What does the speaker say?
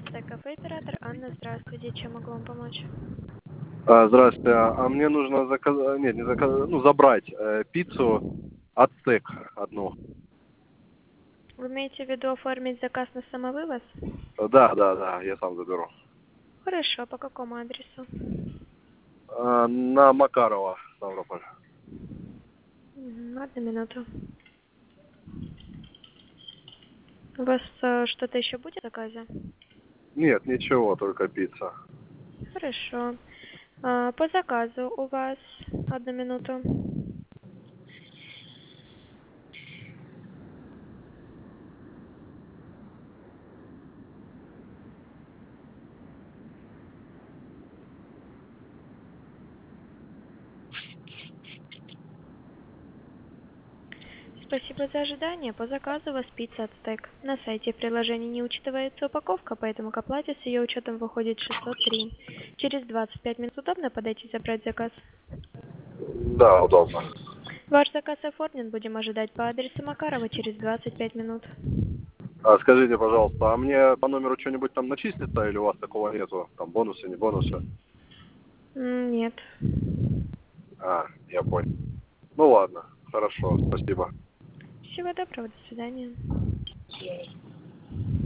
Ацтек-кафе, оператор Анна, здравствуйте. Чем могу вам помочь? Здравствуйте. А мне нужно заказать, нет, не заказать, ну, забрать пиццу Ацтек одну. Вы имеете в виду оформить заказ на самовывоз? Да, я сам заберу. Хорошо, по какому адресу? На Макарова, Ставрополь. Одну минуту. У вас что-то еще будет в заказе? Нет, ничего, только пицца. Хорошо. По заказу у вас... Одну минуту. Спасибо за ожидание. По заказу у вас пицца Ацтек. На сайте приложения не учитывается упаковка, поэтому к оплате с ее учетом выходит 603. Через 25 минут удобно подойти и забрать заказ? Да, удобно. Ваш заказ оформлен. Будем ожидать по адресу Макарова через 25 минут. Скажите, пожалуйста, а мне по номеру что-нибудь там начислится или у вас такого нету? Там бонусы, не бонусы? Нет. Я понял. Ну ладно, хорошо, спасибо. Всего доброго. До свидания.